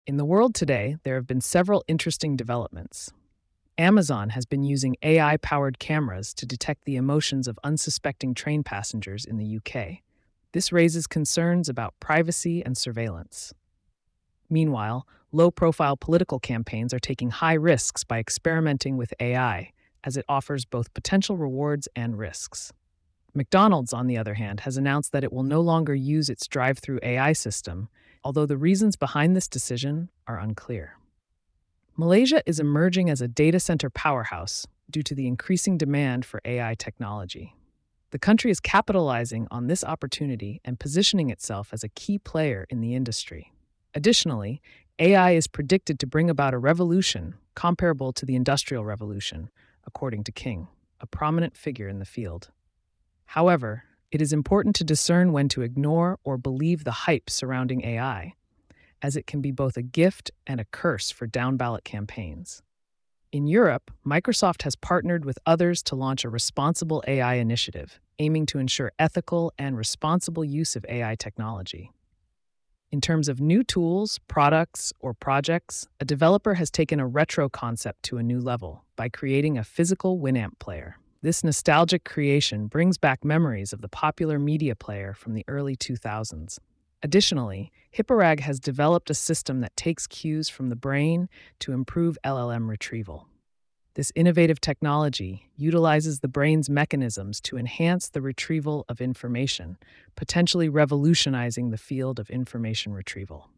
In the world today, there have been several interesting developments. Amazon has been using AI powered cameras to detect the emotions of unsuspecting train passengers in the UK. This raises concerns about privacy and surveillance. Meanwhile, low profile political campaigns are taking high risks by experimenting with AI, as it offers both potential rewards and risks. McDonald's, on the other hand, has announced that it will no longer use its drive through AI system, although the reasons behind this decision are unclear. Malaysia is emerging as a data center powerhouse due to the increasing demand for AI technology. The country is capitalizing on this opportunity and positioning itself as a key player in the industry. Additionally, AI is predicted to bring about a revolution comparable to the Industrial Revolution, according to King, a prominent figure in the field. However, it is important to discern when to ignore or believe the hype surrounding AI, as it can be both a gift and a curse for down ballot campaigns. In Europe, Microsoft has partnered with others to launch a responsible AI initiative, aiming to ensure ethical and responsible use of AI technology. In terms of new tools, products, or projects, a developer has taken a retro concept to a new level by creating a physical Winamp player. This nostalgic creation brings back memories of the popular media player from the early 2000s. Additionally, Hipporag has developed a system that takes cues from the brain to improve LLM retrieval. This innovative technology utilizes the brain's mechanisms to enhance the retrieval of information, potentially revolutionizing the field of information retrieval.